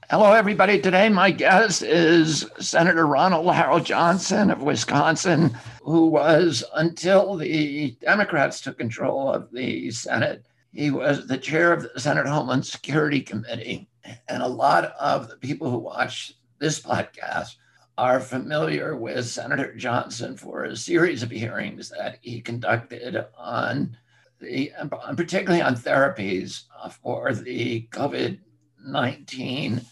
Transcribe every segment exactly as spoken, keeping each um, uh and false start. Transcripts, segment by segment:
Hello, everybody. Today, my guest is Senator Ronald Harold Johnson of Wisconsin, who was, until the Democrats took control of the Senate, he was the chair of the Senate Homeland Security Committee. And a lot of the people who watch this podcast are familiar with Senator Johnson for a series of hearings that he conducted on the, particularly on therapies for the COVID nineteen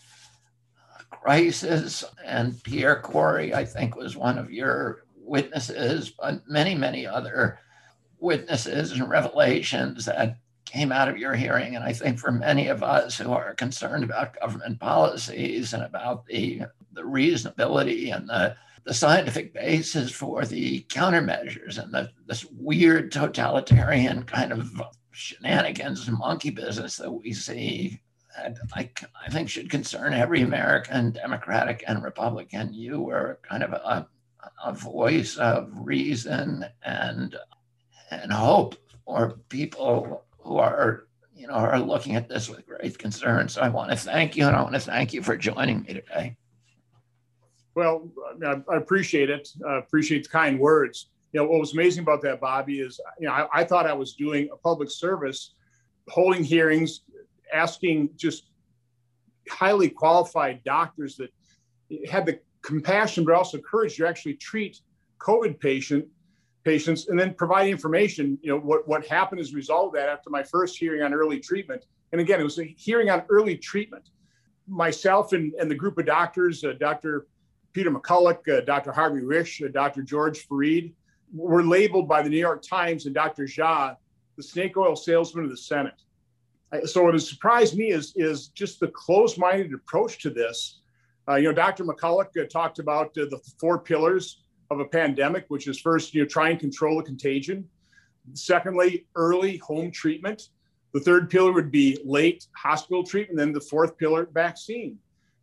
crisis. And Pierre Kory, I think, was one of your witnesses, but many, many other witnesses and revelations that came out of your hearing. And I think for many of us who are concerned about government policies and about the, the reasonability and the, the scientific basis for the countermeasures and the, this weird totalitarian kind of shenanigans and monkey business that we see, I, I think should concern every American, Democratic and Republican. You were kind of a, a voice of reason and and hope for people who are, you know, are looking at this with great concern. So I want to thank you, and I want to thank you for joining me today. Well, I, I appreciate it. I appreciate the kind words. You know, what was amazing about that, Bobby, is, you know, I, I thought I was doing a public service, holding hearings, asking just highly qualified doctors that had the compassion, but also courage to actually treat COVID patient patients, and then provide information, you know, what, what happened as a result of that after my first hearing on early treatment. And again, it was a hearing on early treatment. Myself and, and the group of doctors, uh, Doctor Peter McCulloch, uh, Doctor Harvey Risch, uh, Doctor George Fareed, were labeled by the New York Times and Doctor Jha the snake oil salesman of the Senate. So what has surprised me is, is just the closed-minded approach to this. Uh, you know, Doctor McCulloch uh, talked about uh, the four pillars of a pandemic, which is first, you know, try and control the contagion. Secondly, early home treatment. The third pillar would be late hospital treatment. Then the fourth pillar, vaccine.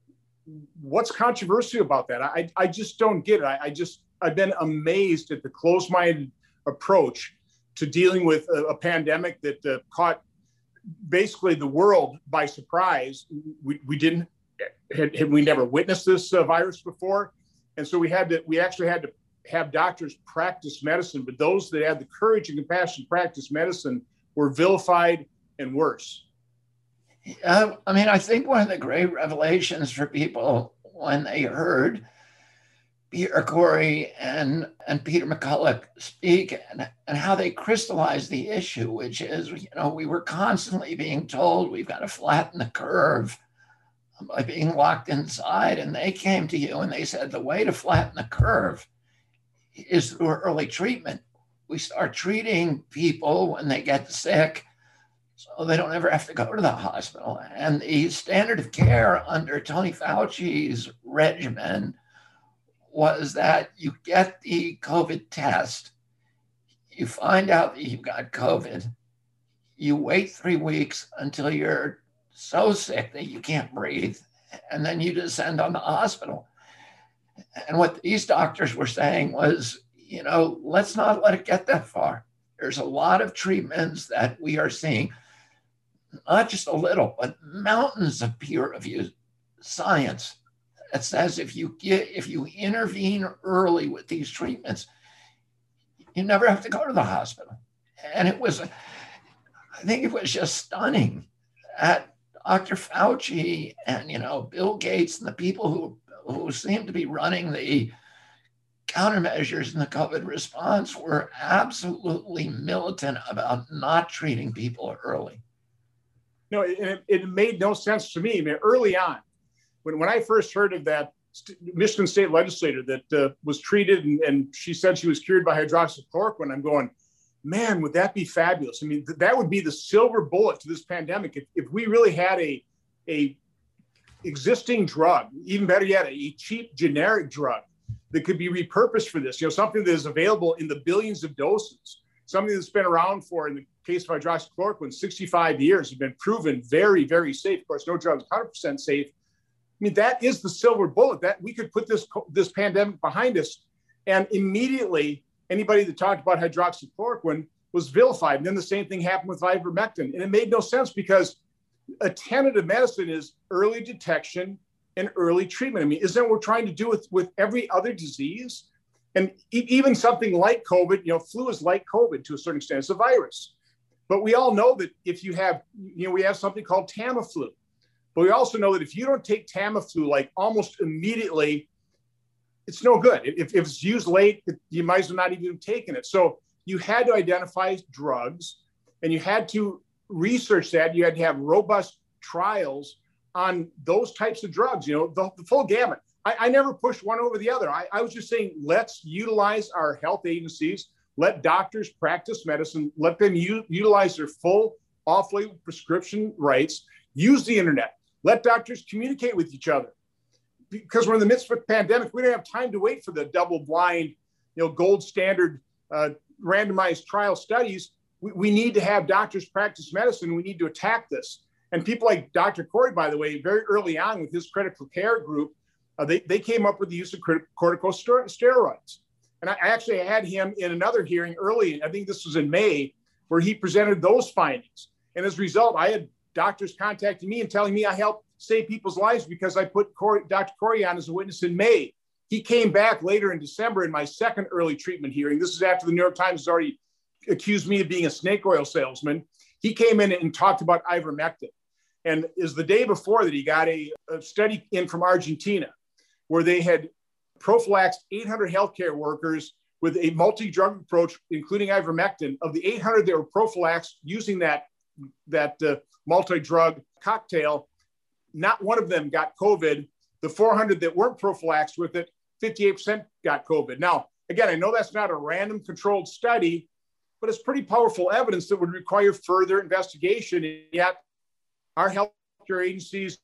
What's controversial about that? I, I just don't get it. I, I just, I've been amazed at the closed-minded approach to dealing with a, a pandemic that uh, caught basically the world by surprise. We, we didn't, had, had we never witnessed this uh, virus before. And so we had to, we actually had to have doctors practice medicine, but those that had the courage and compassion to practice medicine were vilified and worse. Uh, I mean, I think one of the great revelations for people when they heard Pierre Kory and, and Peter McCulloch speak and, and how they crystallized the issue, which is, you know, we were constantly being told we've got to flatten the curve by being locked inside. And they came to you and they said, the way to flatten the curve is through early treatment. We start treating people when they get sick so they don't ever have to go to the hospital. And the standard of care under Tony Fauci's regimen was that you get the COVID test, you find out that you've got COVID, you wait three weeks until you're so sick that you can't breathe, and then you descend on the hospital. And what these doctors were saying was, you know, let's not let it get that far. There's a lot of treatments that we are seeing, not just a little, but mountains of peer-reviewed science that says if you get, if you intervene early with these treatments, you never have to go to the hospital. And it was, I think it was just stunning that Doctor Fauci and, you know, Bill Gates and the people who, who seem to be running the countermeasures in the COVID response were absolutely militant about not treating people early. No, it, it made no sense to me. I mean, early on, when, when I first heard of that st- Michigan state legislator that uh, was treated and, and she said she was cured by hydroxychloroquine, I'm going, man, would that be fabulous? I mean, th- that would be the silver bullet to this pandemic. If, if we really had a, a existing drug, even better yet, a cheap generic drug that could be repurposed for this, you know, something that is available in the billions of doses, something that's been around for, in the case of hydroxychloroquine, sixty-five years, have been proven very, very safe. Of course, no drug is one hundred percent safe. I mean, that is the silver bullet that we could put this, this pandemic behind us. And immediately, anybody that talked about hydroxychloroquine was vilified. And then the same thing happened with ivermectin. And it made no sense because a tenet of medicine is early detection and early treatment. I mean, isn't that what we're trying to do with, with every other disease? And e- even something like COVID, you know, flu is like COVID to a certain extent. It's a virus. But we all know that if you have, you know, we have something called Tamiflu. But we also know that if you don't take Tamiflu like almost immediately, it's no good. If, if it's used late, you might as well not even have taken it. So you had to identify drugs and you had to research that. You had to have robust trials on those types of drugs, you know, the, the full gamut. I, I never pushed one over the other. I, I was just saying, let's utilize our health agencies, let doctors practice medicine, let them u- utilize their full off-label prescription rights, use the internet, let doctors communicate with each other. Because we're in the midst of a pandemic, we don't have time to wait for the double-blind, you know, gold standard uh, randomized trial studies. We, we need to have doctors practice medicine. We need to attack this. And people like Doctor Corey, by the way, very early on with his critical care group, uh, they, they came up with the use of crit- corticosteroids. And I actually had him in another hearing early, I think this was in May, where he presented those findings. And as a result, I had doctors contacting me and telling me I helped save people's lives because I put Corey, Doctor Corey on as a witness in May. He came back later in December in my second early treatment hearing. This is after the New York Times has already accused me of being a snake oil salesman. He came in and talked about ivermectin. And is the day before that he got a, a study in from Argentina where they had prophylaxed eight hundred healthcare workers with a multi-drug approach, including ivermectin. Of the eight hundred that were prophylaxed using that, that uh, multi-drug cocktail, not one of them got COVID. The four hundred that weren't prophylaxed with it, fifty-eight percent got COVID. Now, again, I know that's not a random controlled study, but it's pretty powerful evidence that would require further investigation. And yet our healthcare agencies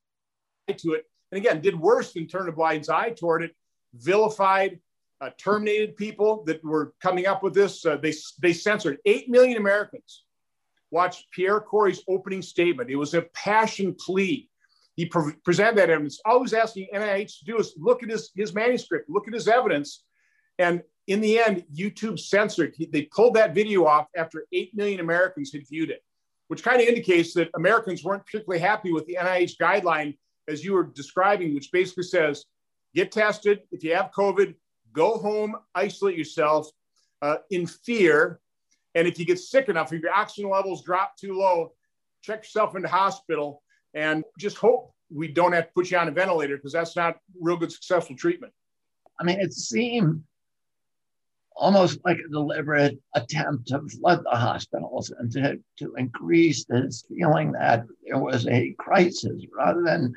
to it, and again, did worse than turn a blind eye toward it, vilified, uh, terminated people that were coming up with this. Uh, they, they censored eight million Americans watched Pierre Corey's opening statement. It was a passion plea. He pre- presented that evidence. All he's asking N I H to do is look at his, his manuscript, look at his evidence. And in the end, YouTube censored. He, they pulled that video off after eight million Americans had viewed it, which kind of indicates that Americans weren't particularly happy with the N I H guideline, as you were describing, which basically says, get tested. If you have COVID, go home, isolate yourself uh, in fear. And if you get sick enough, if your oxygen levels drop too low, check yourself into hospital and just hope we don't have to put you on a ventilator because that's not real good, successful treatment. I mean, it seemed almost like a deliberate attempt to flood the hospitals and to, to increase this feeling that there was a crisis rather than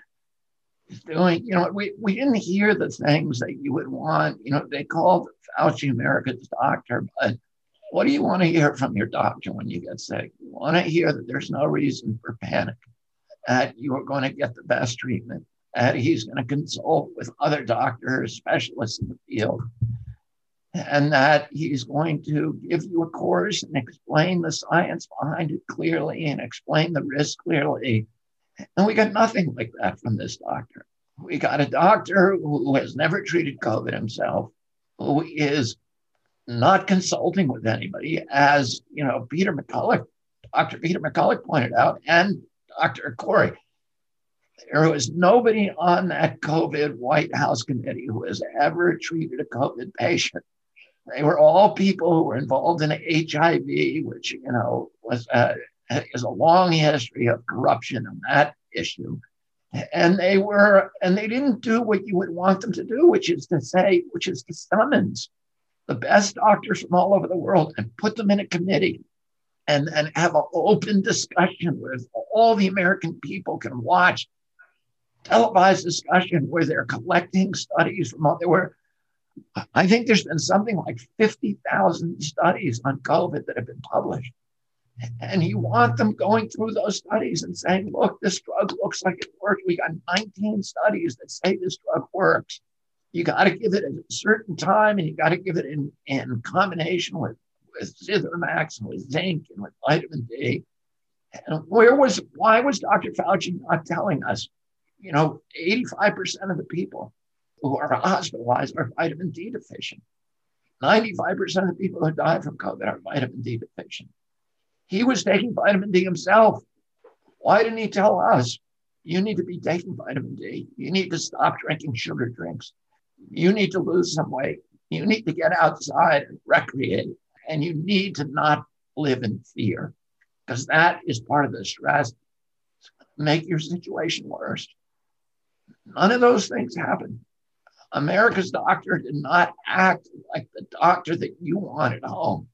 doing, you know, we, we didn't hear the things that you would want. You know, they called Fauci America's doctor, but what do you want to hear from your doctor when you get sick? You want to hear that there's no reason for panic, that you are going to get the best treatment, that he's going to consult with other doctors, specialists in the field, and that he's going to give you a course and explain the science behind it clearly and explain the risk clearly. And we got nothing like that from this doctor. We got a doctor who has never treated COVID himself, who is not consulting with anybody, as you know, Peter McCullough, Doctor Peter McCullough pointed out, and Doctor Corey. There was nobody on that COVID White House committee who has ever treated a COVID patient. They were all people who were involved in H I V, which, you know, was uh, is a long history of corruption on that issue. And they were, and they didn't do what you would want them to do, which is to say, which is to summons the best doctors from all over the world and put them in a committee and, and have an open discussion where all the American people can watch televised discussion where they're collecting studies from all, there were, I think there's been something like fifty thousand studies on COVID that have been published. And you want them going through those studies and saying, look, this drug looks like it worked. We got nineteen studies that say this drug works. You got to give it at a certain time, and you got to give it in, in combination with, with Zithromax and with zinc and with vitamin D. And where was, why was Doctor Fauci not telling us, you know, eighty-five percent of the people who are hospitalized are vitamin D deficient. ninety-five percent of the people who die from COVID are vitamin D deficient. He was taking vitamin D himself. Why didn't he tell us, you need to be taking vitamin D? You need to stop drinking sugar drinks. You need to lose some weight. You need to get outside and recreate. And you need to not live in fear, because that is part of the stress. Make your situation worse. None of those things happen. America's doctor did not act like the doctor that you want at home.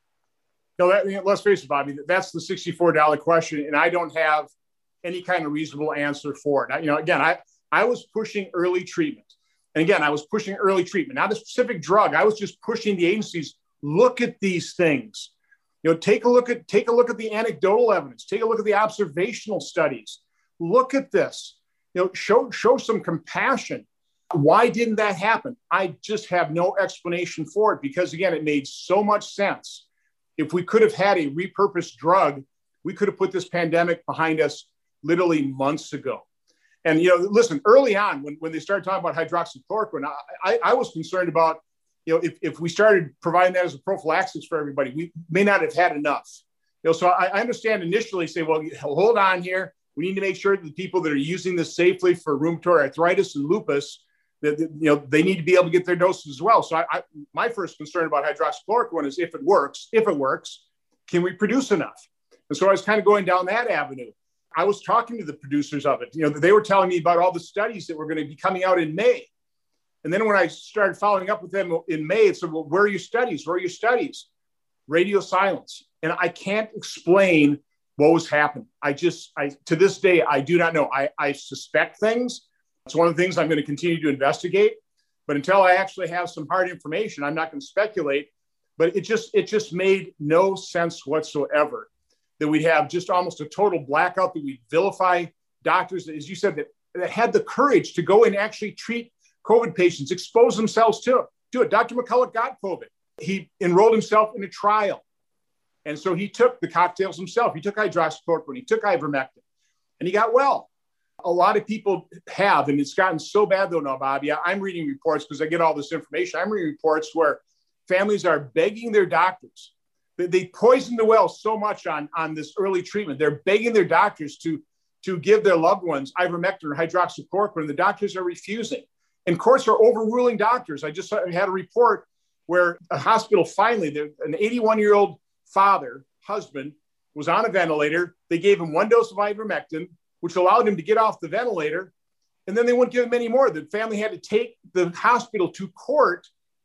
No, that, let's face it, Bobby, that's the sixty-four dollar question, and I don't have any kind of reasonable answer for it. You know, again, I, I was pushing early treatment. And again, I was pushing early treatment, not a specific drug. I was just pushing the agencies, look at these things. You know, take a look at take a look at the anecdotal evidence, take a look at the observational studies. Look at this. You know, show show some compassion. Why didn't that happen? I just have no explanation for it, because again, it made so much sense. If we could have had a repurposed drug, we could have put this pandemic behind us literally months ago. And, you know, listen, early on, when, when they started talking about hydroxychloroquine, I, I, I was concerned about, you know, if, if we started providing that as a prophylaxis for everybody, we may not have had enough. You know, so I, I understand initially say, well, hold on here. We need to make sure that the people that are using this safely for rheumatoid arthritis and lupus, that, that you know, they need to be able to get their doses as well. So I, I, my first concern about hydroxychloroquine is if it works, if it works, can we produce enough? And so I was kind of going down that avenue. I was talking to the producers of it. You know, they were telling me about all the studies that were going to be coming out in May. And then when I started following up with them in May, it said, well, where are your studies? Where are your studies? Radio silence. And I can't explain what was happening. I just, I to this day, I do not know. I, I suspect things. It's one of the things I'm going to continue to investigate. But until I actually have some hard information, I'm not going to speculate. But it just, it just made no sense whatsoever that we'd have just almost a total blackout, that we'd vilify doctors, as you said, that, that had the courage to go and actually treat COVID patients, expose themselves to it. Do it. Doctor McCulloch got COVID. He enrolled himself in a trial. And so he took the cocktails himself. He took hydroxychloroquine, he took ivermectin, and he got well. A lot of people have, and it's gotten so bad though now, Bobby. I'm reading reports because I get all this information. I'm reading reports where families are begging their doctors. They poisoned the well so much on, on this early treatment. They're begging their doctors to, to give their loved ones ivermectin or hydroxychloroquine, and the doctors are refusing. And courts are overruling doctors. I just had a report where a hospital finally, an eighty-one-year-old father, husband, was on a ventilator. They gave him one dose of ivermectin, which allowed him to get off the ventilator. And then they wouldn't give him any more. The family had to take the hospital to court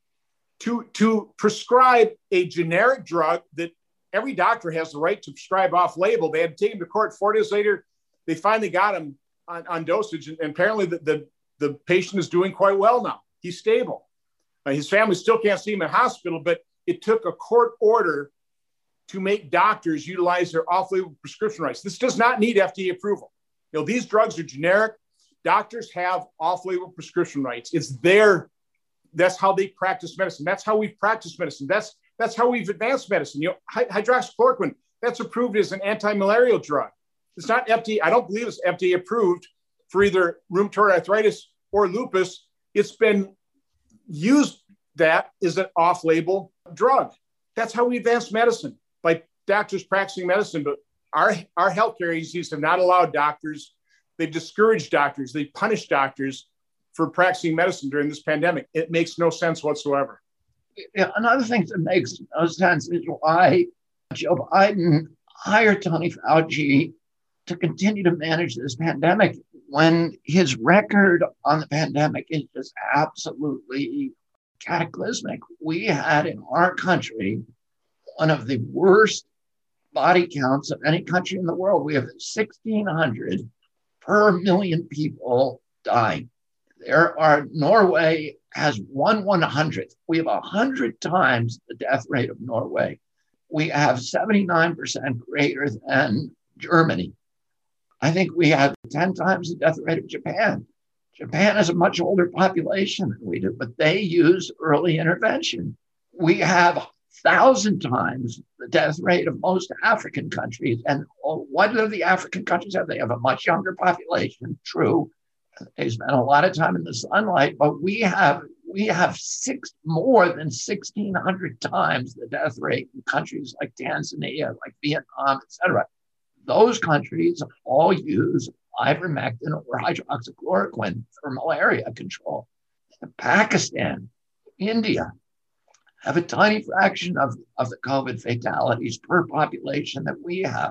to, to prescribe a generic drug that every doctor has the right to prescribe off label. They had to take him to court. Four days later, they finally got him on, on dosage. And apparently the, the, the patient is doing quite well now. He's stable. Uh, his family still can't see him in hospital, but it took a court order to make doctors utilize their off-label prescription rights. This does not need F D A approval. You know, these drugs are generic. Doctors have off-label prescription rights. It's their That's how they practice medicine. That's how we've practiced medicine. That's that's how we've advanced medicine. You know, hydroxychloroquine, that's approved as an anti-malarial drug. It's not F D A. I don't believe it's F D A approved for either rheumatoid arthritis or lupus. It's been used that as an off-label drug. That's how we advance medicine, by doctors practicing medicine. But our, our healthcare agencies have not allowed doctors. They've discouraged doctors. They've punished doctors for practicing medicine during this pandemic. It makes no sense whatsoever. Yeah, another thing that makes no sense is why Joe Biden hired Tony Fauci to continue to manage this pandemic when his record on the pandemic is just absolutely cataclysmic. We had in our country one of the worst body counts of any country in the world. We have sixteen hundred per million people dying. There are, Norway has one one hundredth. We have one hundred times the death rate of Norway. We have seventy-nine percent greater than Germany. I think we have ten times the death rate of Japan. Japan has a much older population than we do, but they use early intervention. We have one thousand times the death rate of most African countries. And what do the African countries have? They have a much younger population, true. They spend a lot of time in the sunlight, but we have we have six more than sixteen hundred times the death rate in countries like Tanzania, like Vietnam, et cetera. Those countries all use ivermectin or hydroxychloroquine for malaria control. Pakistan, India have a tiny fraction of, of the COVID fatalities per population that we have.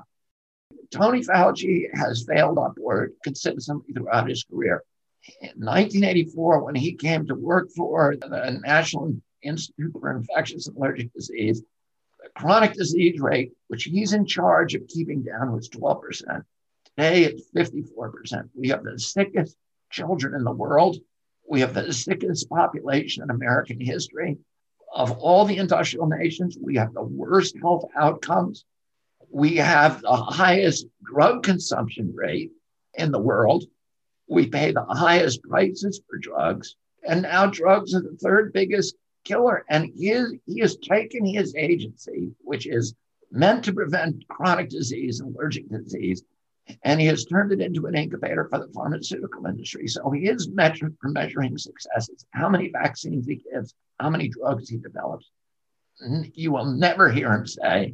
Tony Fauci has failed upward consistently throughout his career. In nineteen eighty-four, when he came to work for the National Institute for Infectious and Allergic Disease, the chronic disease rate, which he's in charge of keeping down, was twelve percent. Today, it's fifty-four percent. We have the sickest children in the world. We have the sickest population in American history. Of all the industrial nations, we have the worst health outcomes. We have the highest drug consumption rate in the world. We pay the highest prices for drugs. And now drugs are the third biggest killer. And he, is, he has taken his agency, which is meant to prevent chronic disease and allergic disease, and he has turned it into an incubator for the pharmaceutical industry. So his metric for measuring success is how many vaccines he gives, how many drugs he develops. You will never hear him say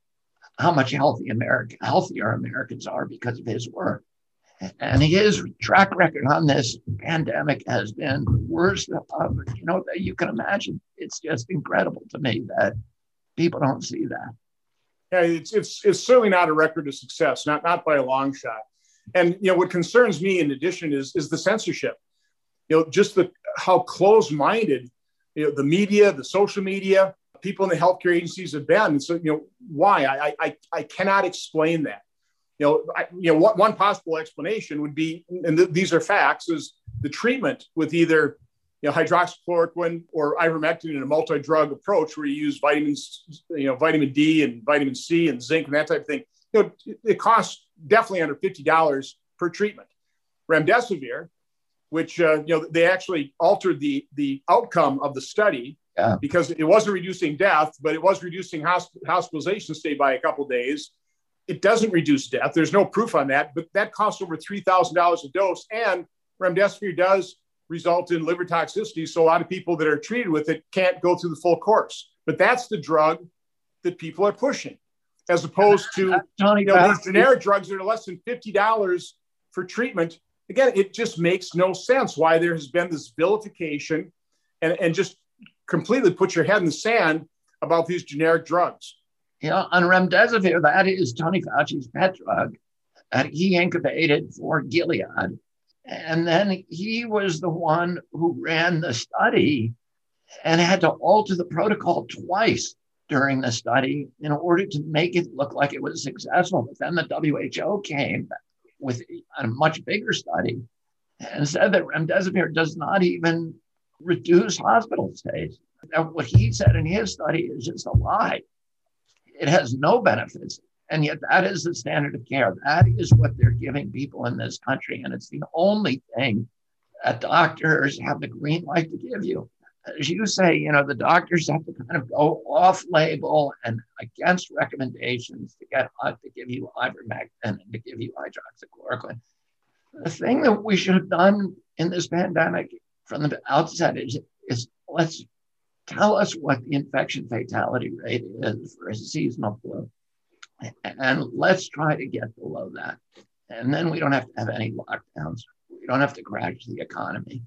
how much healthy America, healthier Americans are because of his work. And his track record on this pandemic has been worse of, you know, that you can imagine. It's just incredible to me that people don't see that. Yeah, it's it's it's certainly not a record of success, not not by a long shot. And you know what concerns me, in addition, is is the censorship. You know, just the how close-minded, you know, the media, the social media, people in the healthcare agencies have been. And so, you know, why? I I I cannot explain that. You know, I, you know, what, one possible explanation would be, and th- these are facts, is the treatment with either, you know, hydroxychloroquine or ivermectin in a multi-drug approach where you use vitamins, you know, vitamin D and vitamin C and zinc and that type of thing. You know, it, it costs definitely under fifty dollars per treatment. Remdesivir, which, uh, you know, they actually altered the, the outcome of the study yeah. because it wasn't reducing death, but it was reducing hosp- hospitalization stay by a couple of days. It doesn't reduce death. There's no proof on that, but that costs over three thousand dollars a dose. And remdesivir does result in liver toxicity. So a lot of people that are treated with it can't go through the full course. But that's the drug that people are pushing, as opposed to you know, these generic drugs that are less than fifty dollars for treatment. Again, it just makes no sense why there has been this vilification and, and just completely put your head in the sand about these generic drugs. You know, on remdesivir, that is Tony Fauci's pet drug. And he incubated for Gilead. And then he was the one who ran the study and had to alter the protocol twice during the study in order to make it look like it was successful. But then the W H O came with a much bigger study and said that remdesivir does not even reduce hospital stays. And what he said in his study is just a lie. It has no benefits. And yet that is the standard of care. That is what they're giving people in this country. And it's the only thing that doctors have the green light to give you. As you say, you know, the doctors have to kind of go off label and against recommendations to get uh, to give you ivermectin and to give you hydroxychloroquine. The thing that we should have done in this pandemic from the outset is, is let's tell us what the infection fatality rate is for a seasonal flu. And let's try to get below that. And then we don't have to have any lockdowns. We don't have to crash the economy.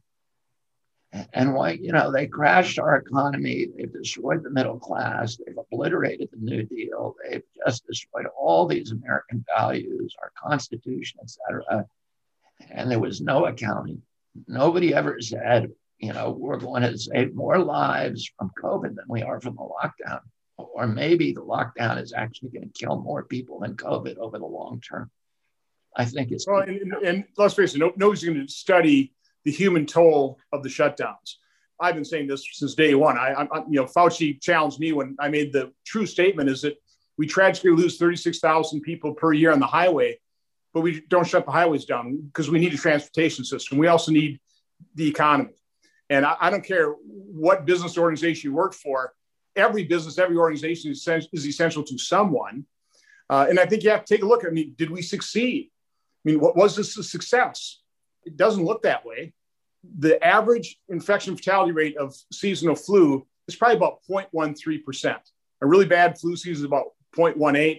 And why, you know, they crashed our economy. They've destroyed the middle class. They've obliterated the New Deal. They've just destroyed all these American values, our Constitution, et cetera. And there was no accounting. Nobody ever said, you know, we're going to save more lives from COVID than we are from the lockdown. Or maybe the lockdown is actually going to kill more people than COVID over the long term. I think it's... Well, and, and let's face it, no, nobody's going to study the human toll of the shutdowns. I've been saying this since day one. I, I, you know, Fauci challenged me when I made the true statement is that we tragically lose thirty-six thousand people per year on the highway, but we don't shut the highways down because we need a transportation system. We also need the economy. And I, I don't care what business organization you work for. Every business, every organization is, is essential to someone. Uh, and I think you have to take a look. I mean, did we succeed? I mean, what was this a success? It doesn't look that way. The average infection fatality rate of seasonal flu is probably about zero point one three percent. A really bad flu season is about zero point one eight.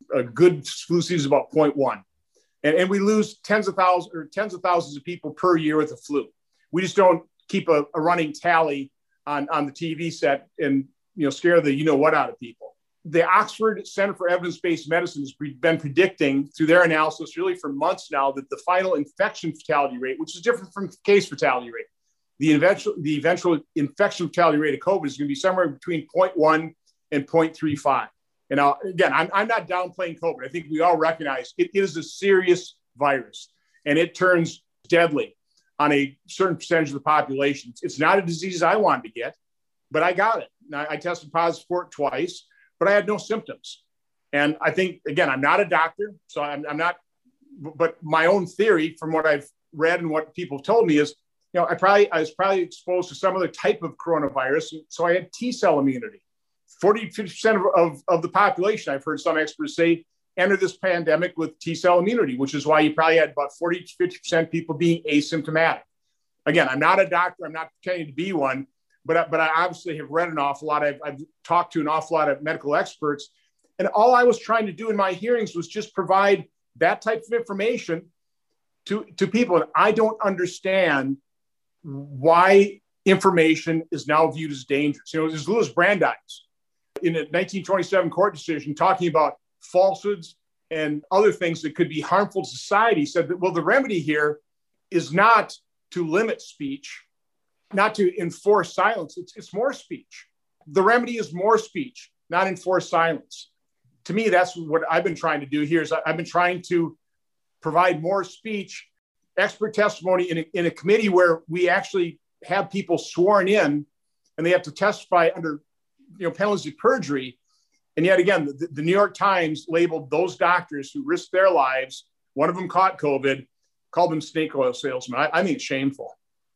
a good flu season is about zero point one. And, and we lose tens of thousands or tens of thousands of people per year with the flu. We just don't keep a, a running tally on, on the T V set and, you know, scare the, you know what, out of people. The Oxford Center for Evidence-Based Medicine has been predicting through their analysis really for months now that the final infection fatality rate, which is different from case fatality rate, the eventual, the eventual infection fatality rate of COVID is going to be somewhere between zero point one and zero point three five. And now, again, I'm, I'm not downplaying COVID. I think we all recognize it is a serious virus and it turns deadly on a certain percentage of the population. It's not a disease I wanted to get, but I got it. Now, I tested positive for it twice, but I had no symptoms. And I think, again, I'm not a doctor, so I'm, I'm not, but my own theory from what I've read and what people have told me is, you know, I probably, I was probably exposed to some other type of coronavirus. So I had T cell immunity. forty, fifty percent of, of, of the population, I've heard some experts say, enter this pandemic with T cell immunity, which is why you probably had about forty to fifty percent people being asymptomatic. Again, I'm not a doctor. I'm not pretending to be one, but, I, but I obviously have read an awful lot. I've, I've talked to an awful lot of medical experts. And all I was trying to do in my hearings was just provide that type of information to, to people. And I don't understand why information is now viewed as dangerous. You know, there's Louis Brandeis in a nineteen twenty-seven court decision talking about falsehoods and other things that could be harmful to society, said that, well, the remedy here is not to limit speech, not to enforce silence. It's, it's more speech. The remedy is more speech, not enforce silence. To me, that's what I've been trying to do here is I've been trying to provide more speech, expert testimony in a, in a committee where we actually have people sworn in and they have to testify under, you know, penalties of perjury. And yet again, the, the New York Times labeled those doctors who risked their lives, one of them caught COVID, called them snake oil salesmen. I, I think it's shameful.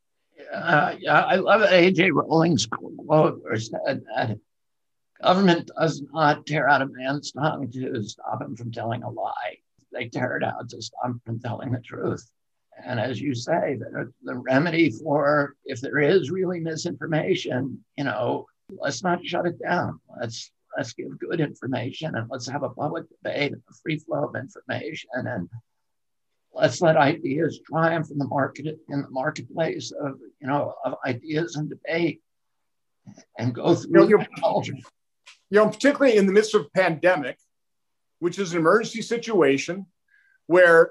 Uh, yeah, I love A J Rowling's quote where said that government does not tear out a man's tongue to stop him from telling a lie. They tear it out to stop him from telling the truth. And as you say, the, the remedy for if there is really misinformation, you know, let's not shut it down. Let's let's give good information and let's have a public debate and a free flow of information, and let's let ideas triumph in the market in the marketplace of you know of ideas and debate, and go through you know, the culture. You know, particularly in the midst of a pandemic, which is an emergency situation where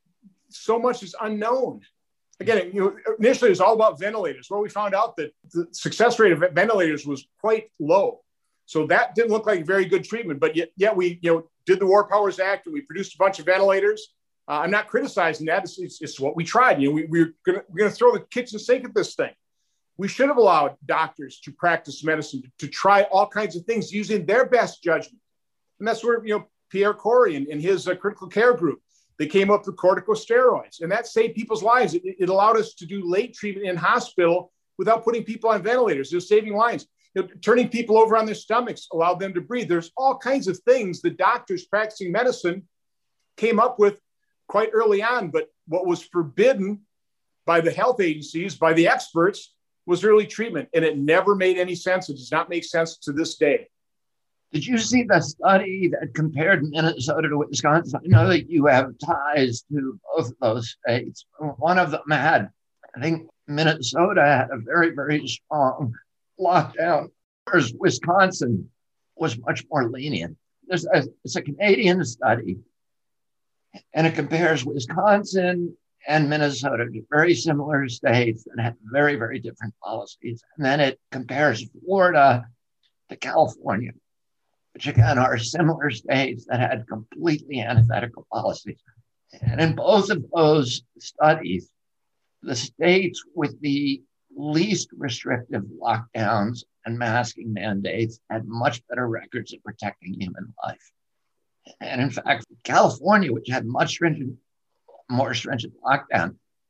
so much is unknown. Again, you know, initially it was all about ventilators. Well, we found out that the success rate of ventilators was quite low. So that didn't look like very good treatment, but yet, yet we, you know, did the War Powers Act and we produced a bunch of ventilators. Uh, I'm not criticizing that. It's, it's, it's what we tried. You know, we, we're going we're going to throw the kitchen sink at this thing. We should have allowed doctors to practice medicine, to, to try all kinds of things using their best judgment. And that's where, you know, Pierre Corey and, and his uh, critical care group, they came up with corticosteroids, and that saved people's lives. It, it allowed us to do late treatment in hospital without putting people on ventilators. It was saving lives. You know, turning people over on their stomachs allowed them to breathe. There's all kinds of things the doctors practicing medicine came up with quite early on, but what was forbidden by the health agencies, by the experts, was early treatment, and it never made any sense. It does not make sense to this day. Did you see the study that compared Minnesota to Wisconsin? I know that you have ties to both of those states. One of them had, I think Minnesota had a very, very strong lockdown, whereas Wisconsin was much more lenient. There's a, it's a Canadian study, and it compares Wisconsin and Minnesota, very similar states that have very, very different policies. And then it compares Florida to California, which again are similar states that had completely antithetical policies. And in both of those studies, the states with the least restrictive lockdowns and masking mandates had much better records of protecting human life. And in fact, California, which had much stringent, more stringent lockdown,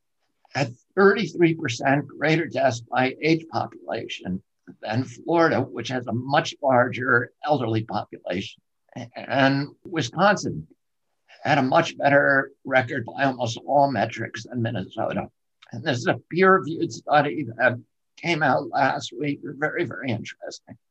had thirty-three percent greater deaths by age population than Florida, which has a much larger elderly population. And Wisconsin had a much better record by almost all metrics than Minnesota. And this is a peer-reviewed study that came out last week. Very, very interesting.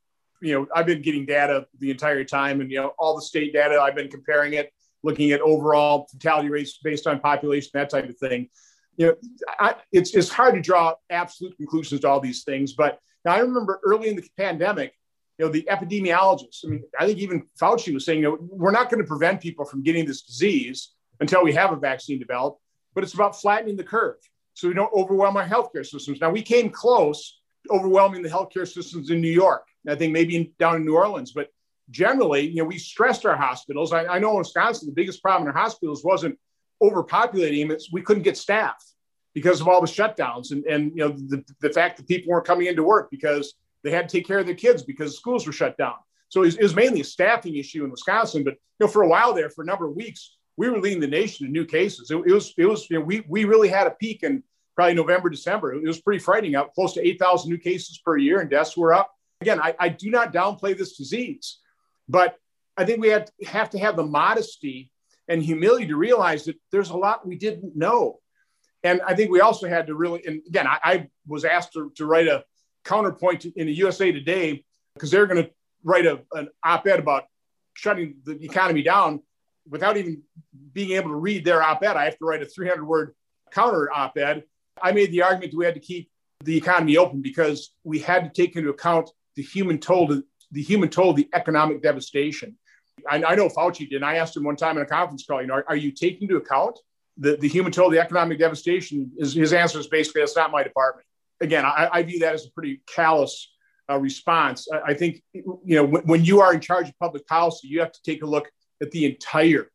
you know, I've been getting data the entire time, and, you know, all the state data, I've been comparing it, looking at overall fatality rates based on population, that type of thing. You know, I, it's, it's hard to draw absolute conclusions to all these things. But now I remember early in the pandemic, you know, the epidemiologists, I mean, I think even Fauci was saying, you know, we're not going to prevent people from getting this disease until we have a vaccine developed, but it's about flattening the curve so we don't overwhelm our healthcare systems. Now, we came close to overwhelming the healthcare systems in New York, and I think maybe in, down in New Orleans, but generally, you know, we stressed our hospitals. I, I know in Wisconsin, the biggest problem in our hospitals wasn't overpopulating them, it's we couldn't get staff because of all the shutdowns and, and you know, the, the fact that people weren't coming into work because they had to take care of their kids because schools were shut down. So it was, it was mainly a staffing issue in Wisconsin. But, you know, for a while there, for a number of weeks, we were leading the nation in new cases. It, it was, it was, you know, we, we really had a peak in probably November, December. It was pretty frightening, up close to eight thousand new cases per year, and deaths were up. Again, I, I do not downplay this disease, but I think we had, have to have the modesty and humility to realize that there's a lot we didn't know. And I think we also had to really, and again, I, I was asked to, to write a counterpoint in the U S A Today because they're going to write a, an op-ed about shutting the economy down. Without even being able to read their op-ed, I have to write a three hundred word counter op-ed. I made the argument that we had to keep the economy open because we had to take into account the human toll, the human toll, the economic devastation. I, I know Fauci did. And I asked him one time in a conference call, you know, are, are you taking into account the, the human toll, the economic devastation? His, his answer is basically, that's not my department. Again, I, I view that as a pretty callous uh, response. I, I think, you know, when, when you are in charge of public policy, you have to take a look at the entire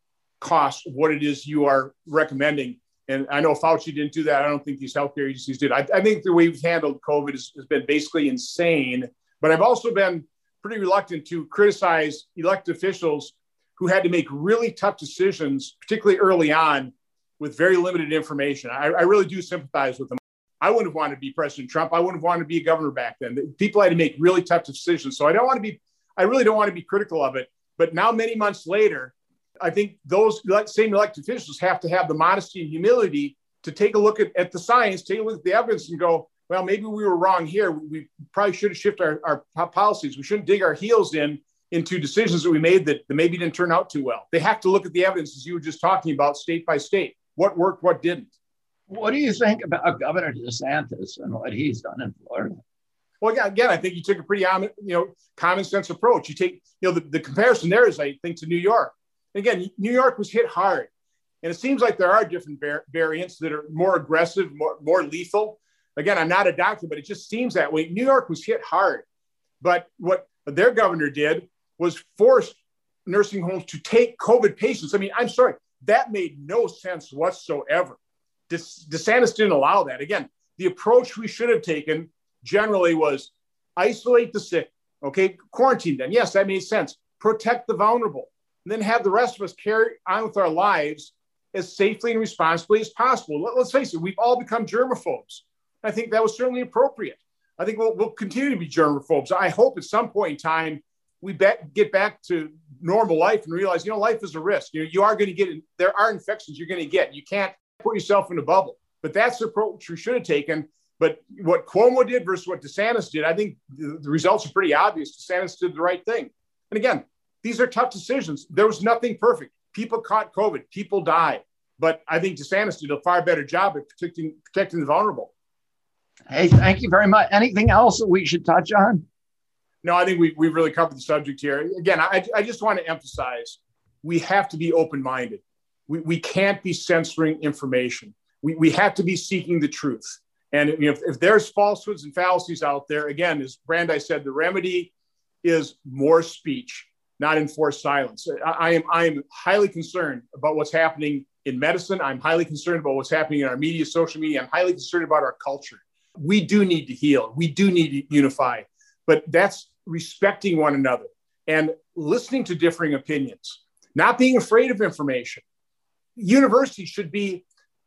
cost of what it is you are recommending. And I know Fauci didn't do that. I don't think these healthcare agencies did. I, I think the way we've handled COVID has, has been basically insane. But I've also been pretty reluctant to criticize elected officials who had to make really tough decisions, particularly early on, with very limited information. I, I really do sympathize with them. I wouldn't have wanted to be President Trump. I wouldn't have wanted to be a governor back then. People had to make really tough decisions. So I don't want to be, I really don't want to be critical of it. But now, many months later, I think those same elected officials have to have the modesty and humility to take a look at, at the science, take a look at the evidence and go, well, maybe we were wrong here. We probably should have shifted our, our policies. We shouldn't dig our heels in into decisions that we made that, that maybe didn't turn out too well. They have to look at the evidence, as you were just talking about, state by state. What worked, what didn't. What do you think about Governor DeSantis and what he's done in Florida? Well, again, I think you took a pretty, you know, common sense approach. You take, you know, the, the comparison there is, I think, to New York. And again, New York was hit hard. And it seems like there are different var- variants that are more aggressive, more, more lethal. Again, I'm not a doctor, but it just seems that way. New York was hit hard. But what their governor did was force nursing homes to take COVID patients. I mean, I'm sorry, that made no sense whatsoever. De- DeSantis didn't allow that. Again, the approach we should have taken generally was isolate the sick, okay, quarantine them. Yes, that made sense. Protect the vulnerable, and then have the rest of us carry on with our lives as safely and responsibly as possible. Let, let's face it, we've all become germaphobes. I think that was certainly appropriate. I think we'll, we'll continue to be germaphobes. I hope at some point in time we bet, get back to normal life and realize, you know, life is a risk. You know, you are going to get, there are infections you're going to get. You can't put yourself in a bubble. But that's the approach we should have taken. But what Cuomo did versus what DeSantis did, I think the, the results are pretty obvious. DeSantis did the right thing. And again, these are tough decisions. There was nothing perfect. People caught COVID. People died. But I think DeSantis did a far better job at protecting, protecting the vulnerable. Hey, thank you very much. Anything else that we should touch on? No, I think we, we've really covered the subject here. Again, I, I just want to emphasize, we have to be open-minded. We, we can't be censoring information. We, we have to be seeking the truth. And you know, if, if there's falsehoods and fallacies out there, again, as Brandeis said, the remedy is more speech, not enforced silence. I, I am I am highly concerned about what's happening in medicine. I'm highly concerned about what's happening in our media, social media. I'm highly concerned about our culture. We do need to heal. We do need to unify. But that's respecting one another and listening to differing opinions, not being afraid of information. Universities should be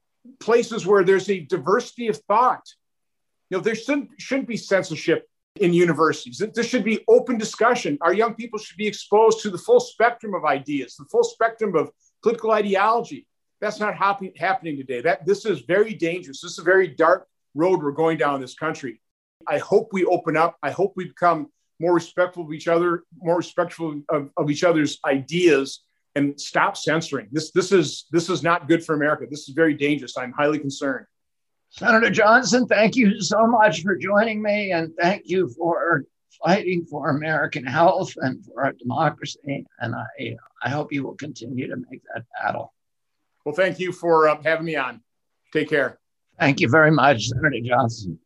places where there's a diversity of thought. You know, there shouldn't, shouldn't be censorship in universities. There should be open discussion. Our young people should be exposed to the full spectrum of ideas, the full spectrum of political ideology. That's not happen, happening today. That this is very dangerous. This is a very dark road we're going down in this country. I hope we open up. I hope we become more respectful of each other, more respectful of, of each other's ideas, and stop censoring. This, this is, this is not good for America. This is very dangerous. I'm highly concerned. Senator Johnson, thank you so much for joining me, and thank you for fighting for American health and for our democracy. And I, I hope you will continue to make that battle. Well, thank you for uh, having me on. Take care. Thank you very much, Senator Johnson.